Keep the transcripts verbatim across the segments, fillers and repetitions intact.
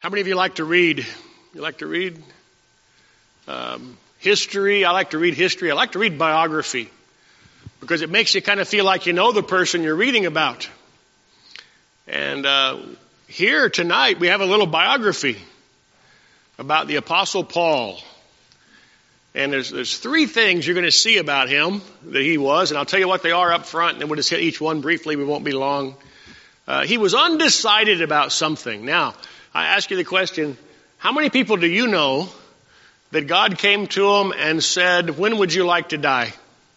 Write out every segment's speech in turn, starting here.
How many of you like to read? You like to read um, history? I like to read history. I like to read biography because it makes you kind of feel like you know the person you're reading about. And uh, here tonight we have a little biography about the Apostle Paul. And there's there's three things you're going to see about him that he was, and I'll tell you what they are up front, and then we'll just hit each one briefly. We won't be long. Uh, he was undecided about something. Now, I ask you the question, how many people do you know that God came to them and said, when would you like to die?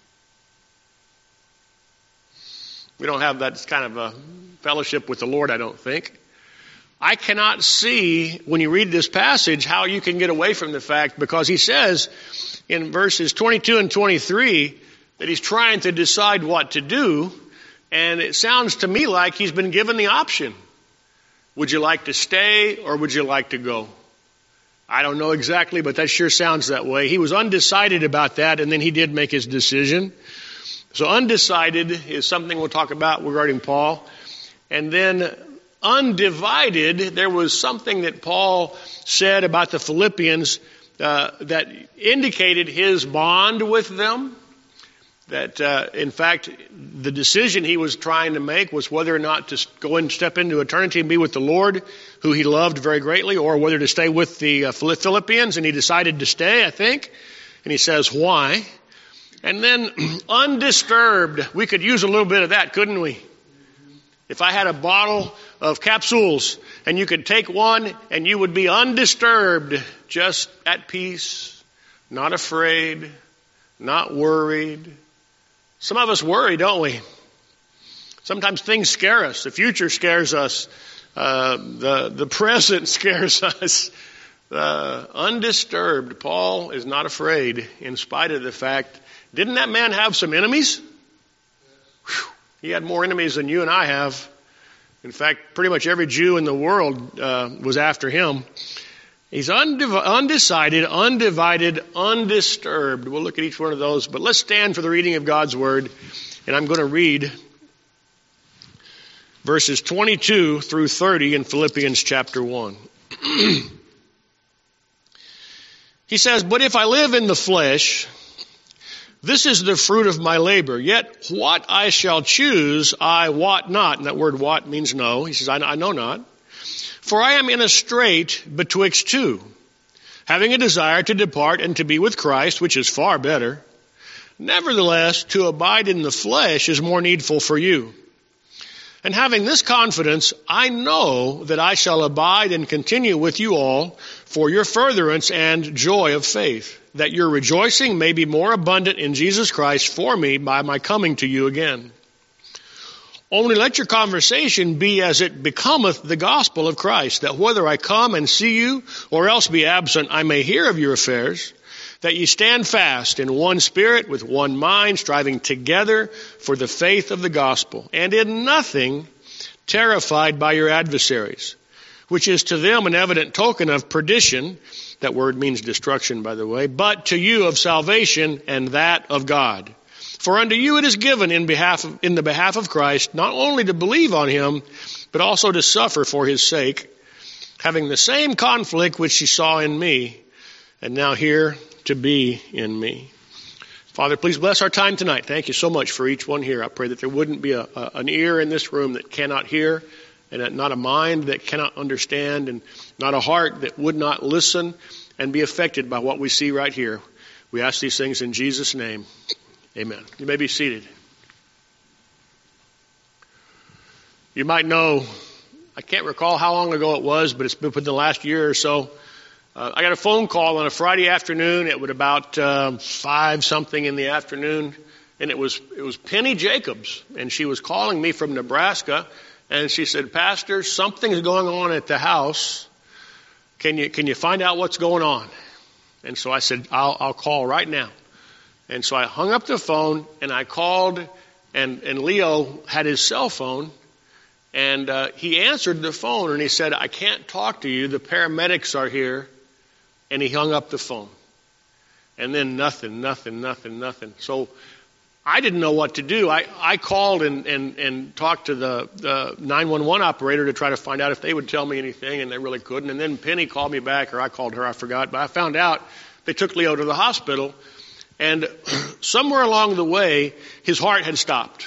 We don't have that kind of a fellowship with the Lord, I don't think. I cannot see, when you read this passage, how you can get away from the fact, because he says in verses twenty-two and twenty-three that he's trying to decide what to do, and it sounds to me like he's been given the option. Would you like to stay or would you like to go? I don't know exactly, but that sure sounds that way. He was undecided about that, and then he did make his decision. So undecided is something we'll talk about regarding Paul. And then undivided, there was something that Paul said about the Philippians uh, that indicated his bond with them. That, uh, in fact, the decision he was trying to make was whether or not to go and step into eternity and be with the Lord, who he loved very greatly, or whether to stay with the uh, Philippians, and he decided to stay, I think. And he says, why? And then undisturbed. We could use a little bit of that, couldn't we? If I had a bottle of capsules, and you could take one, and you would be undisturbed, just at peace, not afraid, not worried. Some of us worry, don't we? Sometimes things scare us. The future scares us. Uh, the, the present scares us. Uh, undisturbed. Paul is not afraid in spite of the fact. Didn't that man have some enemies? Whew. He had more enemies than you and I have. In fact, pretty much every Jew in the world uh, was after him. He's undiv- undecided, undivided, undisturbed. We'll look at each one of those. But let's stand for the reading of God's Word. And I'm going to read verses twenty-two through thirty in Philippians chapter one. He says, but if I live in the flesh, this is the fruit of my labor. Yet what I shall choose, I wot not. And that word wot means know. He says, I, I know not. For I am in a strait betwixt two, having a desire to depart and to be with Christ, which is far better. Nevertheless, to abide in the flesh is more needful for you. And having this confidence, I know that I shall abide and continue with you all for your furtherance and joy of faith, that your rejoicing may be more abundant in Jesus Christ for me by my coming to you again. Only let your conversation be as it becometh the gospel of Christ, that whether I come and see you or else be absent, I may hear of your affairs, that ye stand fast in one spirit with one mind, striving together for the faith of the gospel, and in nothing terrified by your adversaries, which is to them an evident token of perdition. That word means destruction, by the way, but to you of salvation, and that of God. For unto you it is given in behalf of, in the behalf of Christ, not only to believe on him, but also to suffer for his sake, having the same conflict which ye saw in me, and now here to be in me. Father, please bless our time tonight. Thank you so much for each one here. I pray that there wouldn't be a, a, an ear in this room that cannot hear, and not a mind that cannot understand, and not a heart that would not listen and be affected by what we see right here. We ask these things in Jesus' name. Amen. You may be seated. You might know, I can't recall how long ago it was, but it's been within the last year or so. Uh, I got a phone call on a Friday afternoon. It was about um, five something in the afternoon, and it was it was Penny Jacobs, and she was calling me from Nebraska, and she said, "Pastor, something is going on at the house. Can you can you find out what's going on?" And so I said, "I'll I'll call right now." And so I hung up the phone, and I called, and, and Leo had his cell phone, and uh, he answered the phone, and he said, "I can't talk to you. The paramedics are here." And he hung up the phone. And then nothing, nothing, nothing, nothing. So I didn't know what to do. I, I called and, and, and talked to the, the nine one one operator to try to find out if they would tell me anything, and they really couldn't. And then Penny called me back, or I called her, I forgot. But I found out they took Leo to the hospital, and somewhere along the way, his heart had stopped.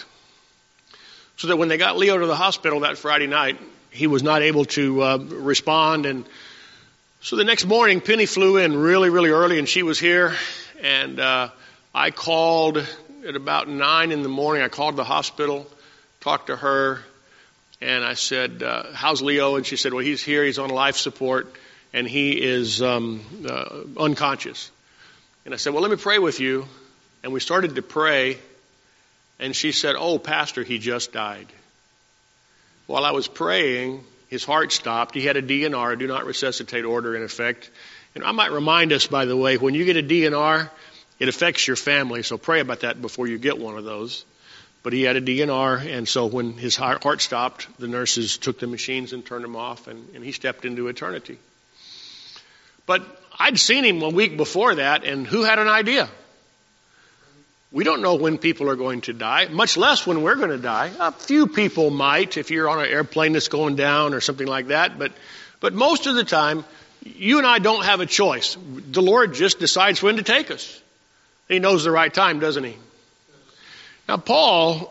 So that when they got Leo to the hospital that Friday night, he was not able to uh, respond. And so the next morning, Penny flew in really, really early, and she was here. And uh, I called at about nine in the morning. I called the hospital, talked to her, and I said, uh, how's Leo? And she said, well, he's here. He's on life support, and he is um, uh, unconscious. And I said, well, let me pray with you. And we started to pray, and she said, oh, Pastor, he just died. While I was praying, his heart stopped. He had a D N R, a do not resuscitate order in effect. And I might remind us, by the way, when you get a D N R, it affects your family, so pray about that before you get one of those. But he had a D N R, and so when his heart stopped, the nurses took the machines and turned them off, and, and he stepped into eternity. But I'd seen him a week before that, and who had an idea? We don't know when people are going to die, much less when we're going to die. A few people might, if you're on an airplane that's going down or something like that, but but most of the time, you and I don't have a choice. The Lord just decides when to take us. He knows the right time, doesn't he? Now, Paul,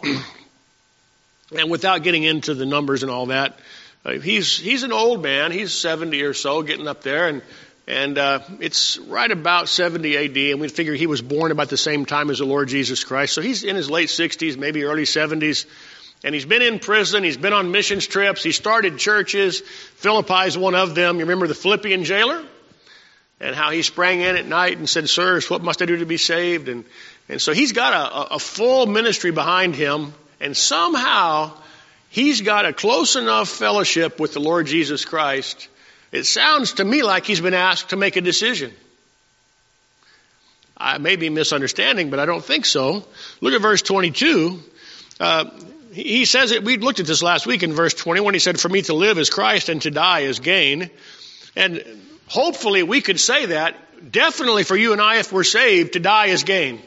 and without getting into the numbers and all that, uh, he's he's an old man. He's seventy or so, getting up there, and and uh, it's right about seventy A D, and we figure he was born about the same time as the Lord Jesus Christ. So he's in his late sixties, maybe early seventies, and he's been in prison. He's been on missions trips. He started churches. Philippi is one of them. You remember the Philippian jailer? And how he sprang in at night and said, sirs, what must I do to be saved? And and so he's got a, a full ministry behind him. And somehow he's got a close enough fellowship with the Lord Jesus Christ. It sounds to me like he's been asked to make a decision. I may be misunderstanding, but I don't think so. Look at verse twenty-two. Uh, he says it. We looked at this last week in verse twenty-one. He said, for me to live is Christ and to die is gain. And hopefully we could say that. Definitely for you and I, if we're saved, to die is gain.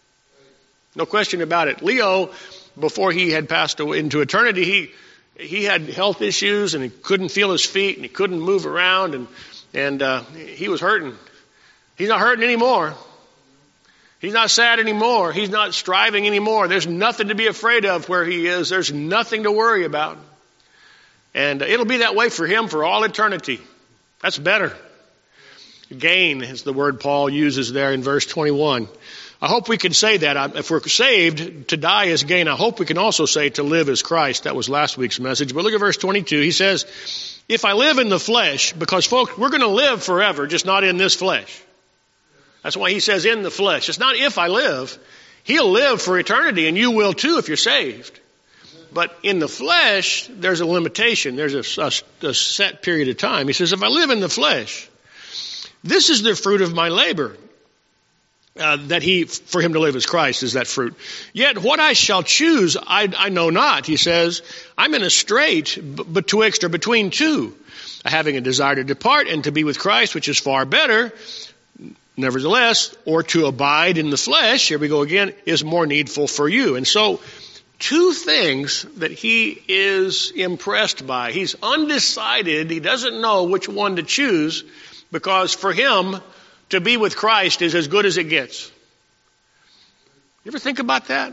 No question about it. Leo, before he had passed away into eternity, he he had health issues, and he couldn't feel his feet, and he couldn't move around, and and uh, he was hurting. He's not hurting anymore. He's not sad anymore. He's not striving anymore. There's nothing to be afraid of where he is. There's nothing to worry about. And it'll be that way for him for all eternity. That's better. Gain is the word Paul uses there in verse twenty-one. I hope we can say that. If we're saved, to die is gain. I hope we can also say to live is Christ. That was last week's message. But look at verse twenty-two. He says, if I live in the flesh, because folks, we're going to live forever, just not in this flesh. That's why he says in the flesh. It's not if I live. He'll live for eternity, and you will too if you're saved. But in the flesh, there's a limitation. There's a, a, a set period of time. He says, if I live in the flesh, this is the fruit of my labor. Uh, that he, for him to live as Christ is that fruit. Yet what I shall choose, I, I know not. He says, I'm in a strait b- betwixt or between two, having a desire to depart and to be with Christ, which is far better. Nevertheless, or to abide in the flesh, here we go again, is more needful for you. And so, two things that he is impressed by. He's undecided. He doesn't know which one to choose, because for him, to be with Christ is as good as it gets. You ever think about that?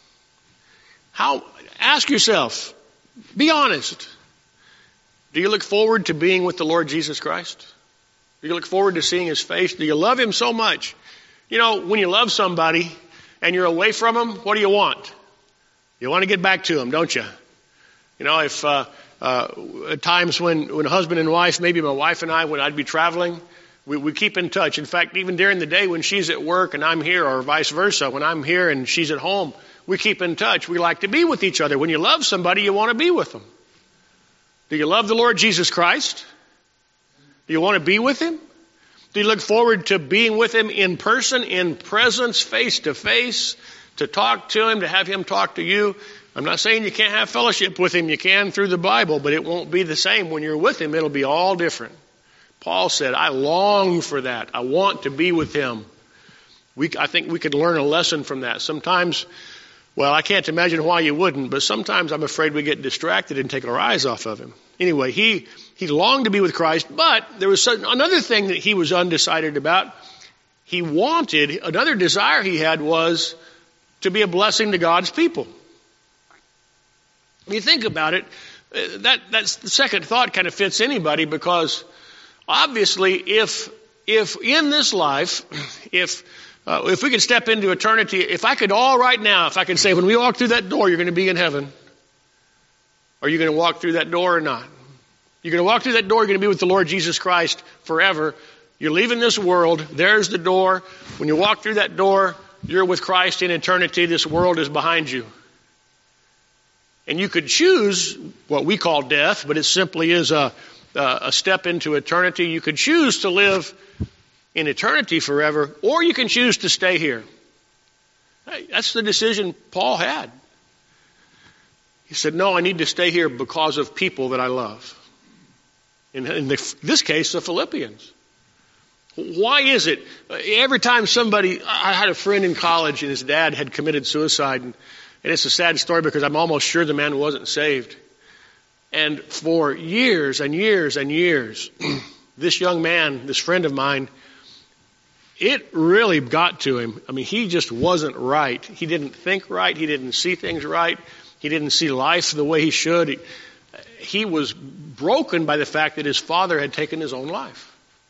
How? Ask yourself, be honest. Do you look forward to being with the Lord Jesus Christ? Do you look forward to seeing his face? Do you love him so much? You know, when you love somebody and you're away from him, what do you want? You want to get back to him, don't you? You know, if uh, uh, at times when, when husband and wife, maybe my wife and I, when I'd be traveling, we, we keep in touch. In fact, even during the day when she's at work and I'm here, or vice versa, when I'm here and she's at home, we keep in touch. We like to be with each other. When you love somebody, you want to be with them. Do you love the Lord Jesus Christ? Do you want to be with him? Do you look forward to being with him in person, in presence, face to face, to talk to him, to have him talk to you? I'm not saying you can't have fellowship with him. You can through the Bible, but it won't be the same when you're with him. It'll be all different. Paul said, I long for that. I want to be with him. We, I think we could learn a lesson from that. Sometimes Well, I can't imagine why you wouldn't, but sometimes I'm afraid we get distracted and take our eyes off of him. Anyway, he, he longed to be with Christ, but there was some, another thing that he was undecided about. He wanted, another desire he had was to be a blessing to God's people. When you think about it, that that's the second thought kind of fits anybody, because obviously if if in this life, if uh, if we could step into eternity, if I could all right now, if I could say, when we walk through that door, you're going to be in heaven. Are you going to walk through that door or not? You're going to walk through that door, you're going to be with the Lord Jesus Christ forever. You're leaving this world. There's the door. When you walk through that door, you're with Christ in eternity. This world is behind you. And you could choose what we call death, but it simply is a, a step into eternity. You could choose to live in eternity forever, or you can choose to stay here. That's the decision Paul had. He said, no, I need to stay here because of people that I love. In, in the, this case, the Philippians. Why is it? Every time somebody, I had a friend in college and his dad had committed suicide, and, and it's a sad story because I'm almost sure the man wasn't saved. And for years and years and years, this young man, this friend of mine, it really got to him. I mean, he just wasn't right. He didn't think right. He didn't see things right. He didn't see life the way he should. He, he was broken by the fact that his father had taken his own life.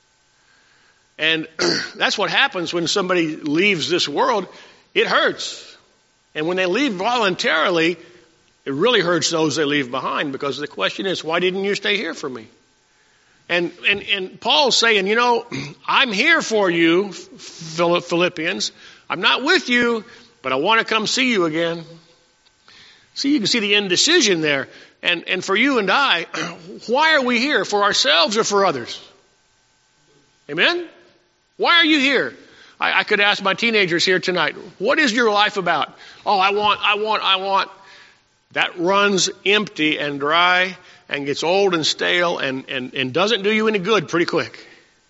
And that's what happens when somebody leaves this world. It hurts. And when they leave voluntarily, it really hurts those they leave behind, because the question is, why didn't you stay here for me? And, and, and Paul's saying, you know, I'm here for you, Philippians. I'm not with you, but I want to come see you again. See, you can see the indecision there. And, and for you and I, why are we here? For ourselves or for others? Amen? Why are you here? I, I could ask my teenagers here tonight, what is your life about? Oh, I want, I want, I want. That runs empty and dry and gets old and stale and, and, and doesn't do you any good pretty quick.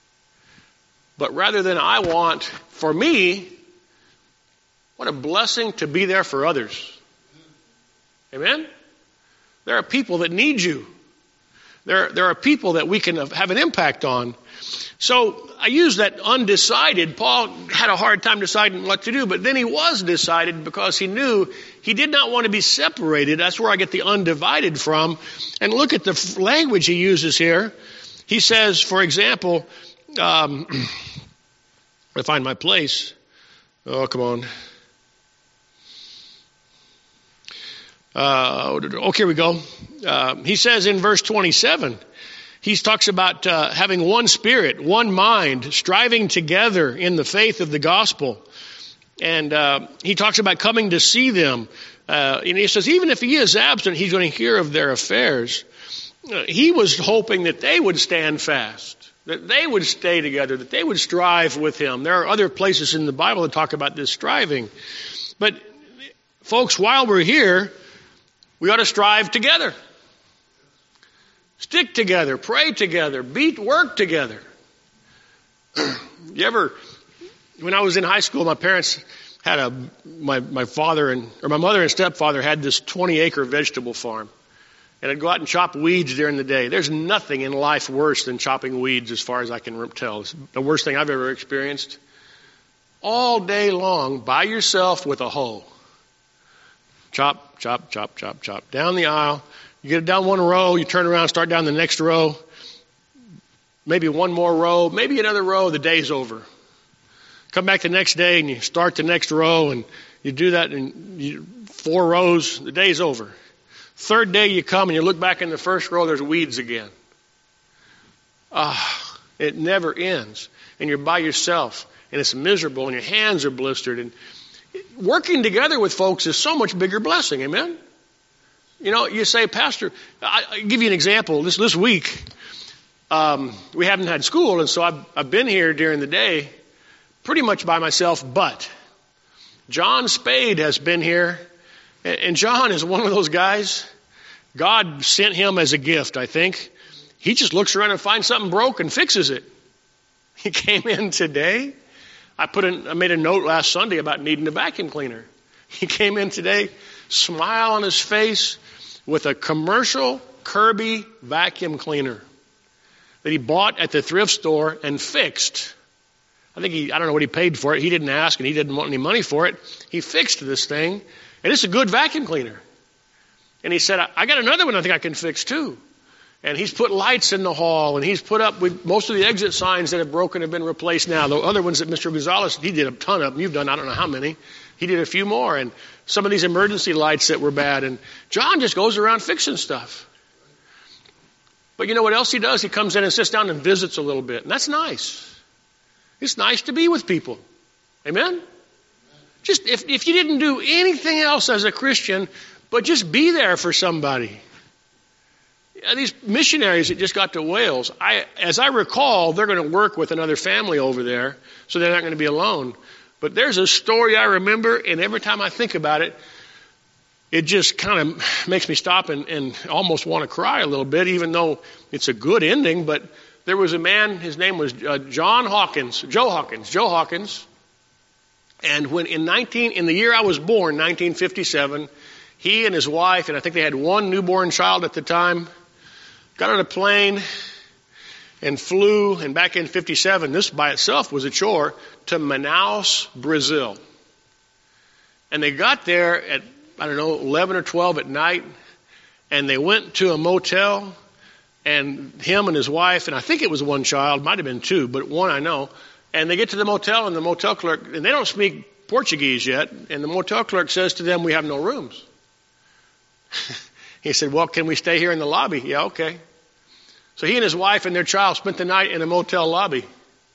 But rather than I want, for me, what a blessing to be there for others. Amen? There are people that need you. There, there are people that we can have an impact on. So I use that undecided. Paul had a hard time deciding what to do, but then he was decided because he knew he did not want to be separated. That's where I get the undivided from. And look at the language he uses here. He says, for example, um, I find my place. Oh, come on. Uh, okay, here we go. Uh, he says in verse twenty-seven, he talks about uh, having one spirit, one mind, striving together in the faith of the gospel. And uh, he talks about coming to see them. Uh, and he says even if he is absent, he's going to hear of their affairs. Uh, he was hoping that they would stand fast, that they would stay together, that they would strive with him. There are other places in the Bible that talk about this striving. But folks, while we're here, we ought to strive together. Stick together, pray together, beat work together. You ever, when I was in high school, my parents had a, my, my father and, or my mother and stepfather had this twenty acre vegetable farm. And I'd go out and chop weeds during the day. There's nothing in life worse than chopping weeds as far as I can tell. It's the worst thing I've ever experienced. All day long, by yourself with a hoe. Chop, chop, chop, chop, chop. Down the aisle. You get it down one row, you turn around, start down the next row. Maybe one more row, maybe another row, the day's over. Come back the next day and you start the next row and you do that in you, four rows, the day's over. Third day you come and you look back in the first row, there's weeds again. Ah, it never ends. And you're by yourself and it's miserable and your hands are blistered. And working together with folks is so much bigger blessing. Amen? You know, you say, Pastor, I, I'll give you an example. This this week, um, we haven't had school, and so I've, I've been here during the day pretty much by myself, but John Spade has been here, and, and John is one of those guys. God sent him as a gift, I think. He just looks around and finds something broke and fixes it. He came in today. I put in, I made a note last Sunday about needing a vacuum cleaner. He came in today, smile on his face, with a commercial Kirby vacuum cleaner that he bought at the thrift store and fixed. I think he, I don't know what he paid for it. He didn't ask and he didn't want any money for it. He fixed this thing, and it's a good vacuum cleaner. And he said, I, I got another one I think I can fix too. And he's put lights in the hall, and he's put up with most of the exit signs that have broken have been replaced now. The other ones that Mister Gonzalez, he did a ton of them. You've done I don't know how many. He did a few more, and some of these emergency lights that were bad. And John just goes around fixing stuff. But you know what else he does? He comes in and sits down and visits a little bit. And that's nice. It's nice to be with people. Amen? Just if, if you didn't do anything else as a Christian, but just be there for somebody. These missionaries that just got to Wales, I, as I recall, they're going to work with another family over there, so they're not going to be alone. But there's a story I remember, and every time I think about it, it just kind of makes me stop and, and almost want to cry a little bit, even though it's a good ending. But there was a man, his name was uh, John Hawkins, Joe Hawkins, Joe Hawkins. And when in nineteen in the year I was born, nineteen fifty-seven, he and his wife, and I think they had one newborn child at the time, got on a plane and flew, and back in fifty-seven, this by itself was a chore, to Manaus, Brazil. And they got there at, I don't know, eleven or twelve at night, and they went to a motel, and him and his wife, and I think it was one child, might have been two, but one I know, and they get to the motel, and the motel clerk, and they don't speak Portuguese yet, and the motel clerk says to them, we have no rooms. He said, well, can we stay here in the lobby? Yeah, okay. So he and his wife and their child spent the night in a motel lobby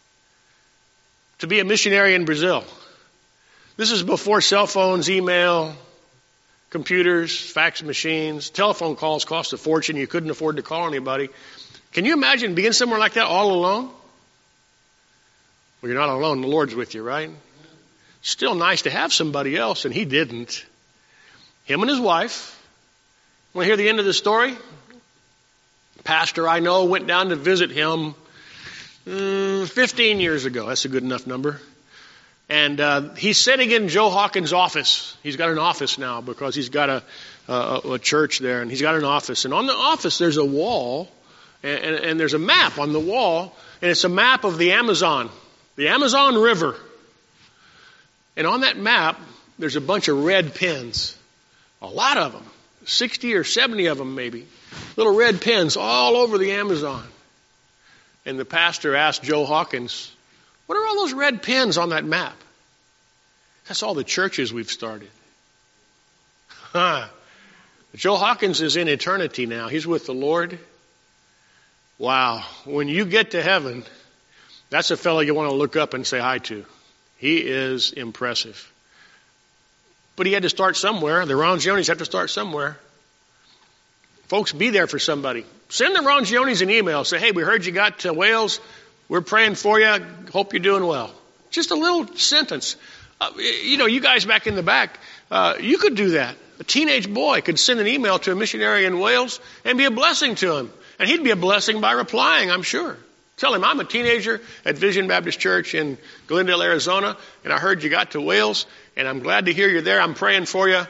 to be a missionary in Brazil. This is before cell phones, email, computers, fax machines. Telephone calls cost a fortune. You couldn't afford to call anybody. Can you imagine being somewhere like that all alone? Well, you're not alone. The Lord's with you, right? Still nice to have somebody else, and he didn't. Him and his wife. Want to hear the end of the story? Pastor I know went down to visit him mm, fifteen years ago. That's a good enough number. And uh, he's sitting in Joe Hawkins' office. He's got an office now because he's got a, a, a church there, and he's got an office. And on the office, there's a wall, and, and, and there's a map on the wall, and it's a map of the Amazon, the Amazon River. And on that map, there's a bunch of red pens, a lot of them. sixty or seventy of them maybe, little red pens all over the Amazon. And the pastor asked Joe Hawkins, what are all those red pens on that map? That's all the churches we've started. Huh. Joe Hawkins is in eternity now. He's with the Lord. Wow. When you get to heaven, that's a fellow you want to look up and say hi to. He is impressive. But he had to start somewhere. The Rongionis have to start somewhere. Folks, be there for somebody. Send the Rongionis an email. Say, hey, we heard you got to Wales. We're praying for you. Hope you're doing well. Just a little sentence. Uh, you know, you guys back in the back, uh, you could do that. A teenage boy could send an email to a missionary in Wales and be a blessing to him. And he'd be a blessing by replying, I'm sure. Tell him, I'm a teenager at Vision Baptist Church in Glendale, Arizona, and I heard you got to Wales, and I'm glad to hear you're there. I'm praying for you.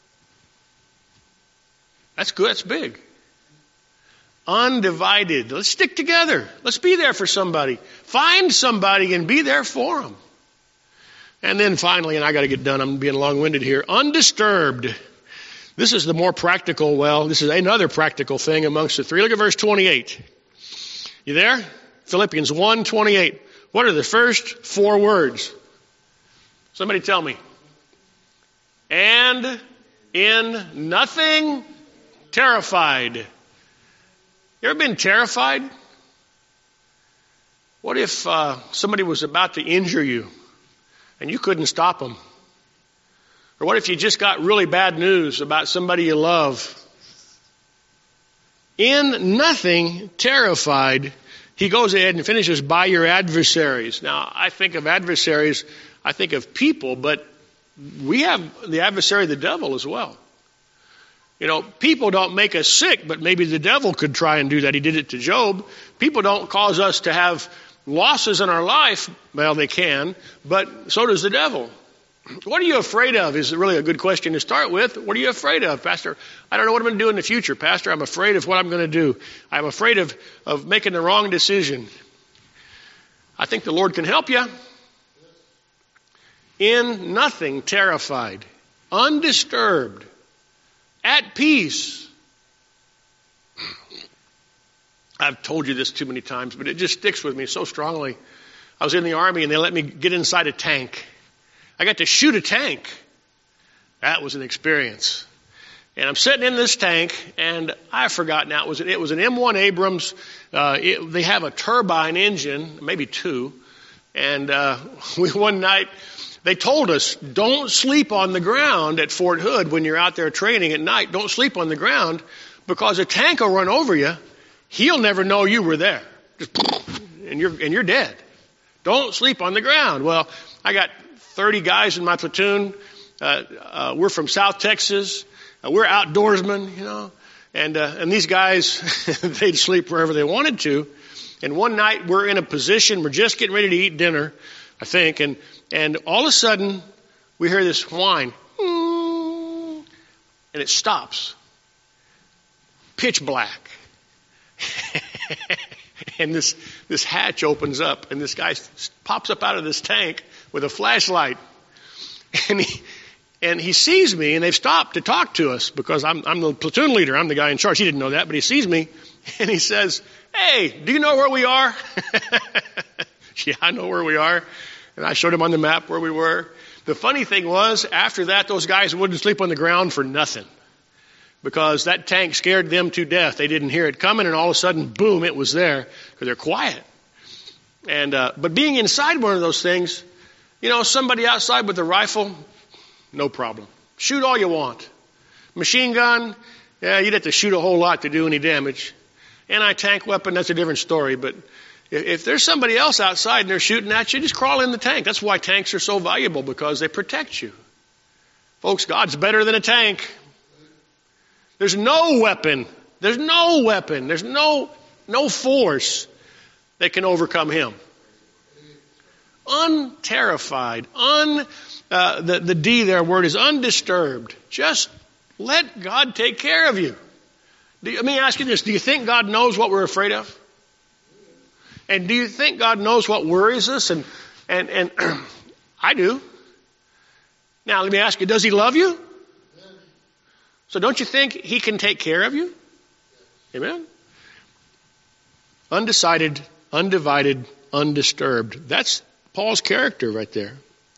That's good. That's big. Undivided. Let's stick together. Let's be there for somebody. Find somebody and be there for them. And then finally, and I got to get done. I'm being long-winded here. Undisturbed. This is the more practical, well, this is another practical thing amongst the three. Look at verse twenty-eight. You there? Philippians one twenty-eight. What are the first four words? Somebody tell me. And in nothing terrified. You ever been terrified? What if uh, somebody was about to injure you and you couldn't stop them? Or what if you just got really bad news about somebody you love? In nothing terrified, he goes ahead and finishes by your adversaries. Now, I think of adversaries, I think of people, but we have the adversary, the devil, as well. You know, people don't make us sick, but maybe the devil could try and do that. He did it to Job. People don't cause us to have losses in our life. Well, they can, but so does the devil. What are you afraid of is really a good question to start with. What are you afraid of, Pastor? I don't know what I'm going to do in the future, Pastor. I'm afraid of what I'm going to do. I'm afraid of, of making the wrong decision. I think the Lord can help you. In nothing terrified, undisturbed, at peace. I've told you this too many times, but it just sticks with me so strongly. I was in the Army and they let me get inside a tank. I got to shoot a tank. That was an experience. And I'm sitting in this tank, and I forgot now, it was, it was an M one Abrams. Uh, it, they have a turbine engine, maybe two. And uh, we one night, they told us, don't sleep on the ground at Fort Hood when you're out there training at night. Don't sleep on the ground because a tank will run over you. He'll never know you were there. Just, and you're, and you're dead. Don't sleep on the ground. Well, I got thirty guys in my platoon. Uh, uh, we're from South Texas. Uh, we're outdoorsmen, you know. And, uh, and these guys, they'd sleep wherever they wanted to. And one night we're in a position, we're just getting ready to eat dinner, I think. And, and all of a sudden we hear this whine. And it stops. Pitch black. And this, this hatch opens up and this guy pops up out of this tank with a flashlight. And he, and he sees me, and they've stopped to talk to us because I'm, I'm the platoon leader. I'm the guy in charge. He didn't know that, but he sees me and he says, hey, do you know where we are? Yeah, I know where we are. And I showed him on the map where we were. The funny thing was, after that, those guys wouldn't sleep on the ground for nothing because that tank scared them to death. They didn't hear it coming, and all of a sudden, boom, it was there because they're quiet. And, uh, but being inside one of those things, you know, somebody outside with a rifle, no problem. Shoot all you want. Machine gun, yeah, you'd have to shoot a whole lot to do any damage. Anti-tank weapon, that's a different story. But if, if there's somebody else outside and they're shooting at you, just crawl in the tank. That's why tanks are so valuable, because they protect you. Folks, God's better than a tank. There's no weapon. There's no weapon. There's no, no force that can overcome him. Unterrified, un, uh, the, the D there word is undisturbed. Just let God take care of you. Do, let me ask you this. Do you think God knows what we're afraid of? And do you think God knows what worries us? And, and, and I do. Now, let me ask you, does he love you? So don't you think he can take care of you? Amen? Undecided, undivided, undisturbed. That's Paul's character right there.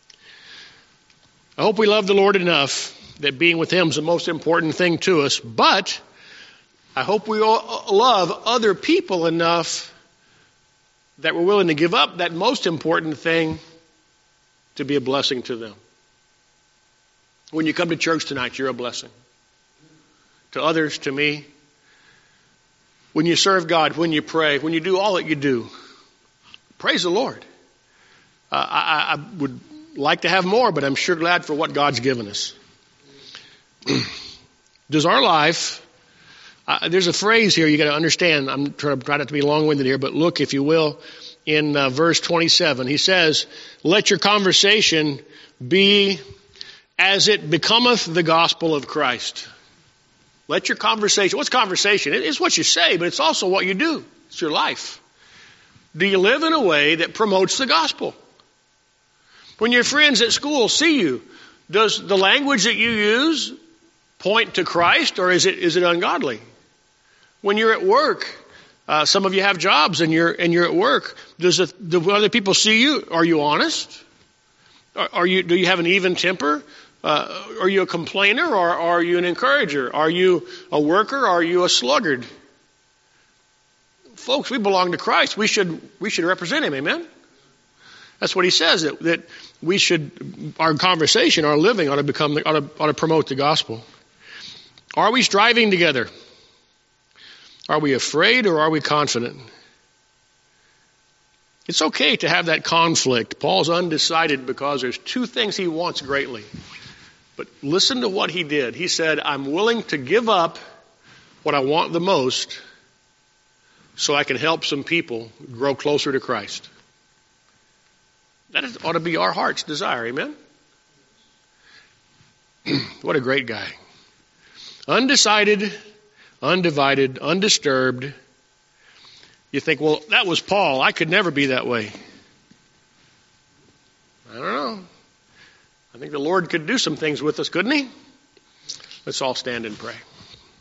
I hope we love the Lord enough that being with him is the most important thing to us. But I hope we all love other people enough that we're willing to give up that most important thing to be a blessing to them. When you come to church tonight, you're a blessing. To others, to me. When you serve God, when you pray, when you do all that you do, praise the Lord. Uh, I, I would like to have more, but I'm sure glad for what God's given us. Does our life, uh, there's a phrase here you got to understand. I'm trying to try not to be long-winded here, but look, if you will, in uh, verse twenty-seven. He says, let your conversation be as it becometh the gospel of Christ. Let your conversation, what's conversation? It's what you say, but it's also what you do. It's your life. Do you live in a way that promotes the gospel? When your friends at school see you, does the language that you use point to Christ, or is it is it ungodly? When you're at work, uh, some of you have jobs and you're and you're at work. Does the, do other people see you? Are you honest? Are, are you? Do you have an even temper? Uh, are you a complainer, or are you an encourager? Are you a worker, or are you a sluggard? Folks, we belong to Christ. We should we should represent him. Amen. That's what he says, that, that we should, our conversation, our living ought to become, ought to, ought to promote the gospel. Are we striving together? Are we afraid, or are we confident? It's okay to have that conflict. Paul's undecided because there's two things he wants greatly. But listen to what he did. He said, I'm willing to give up what I want the most so I can help some people grow closer to Christ. That is, ought to be our heart's desire, amen? What a great guy. Undecided, undivided, undisturbed. You think, well, that was Paul. I could never be that way. I don't know. I think the Lord could do some things with us, couldn't he? Let's all stand and pray.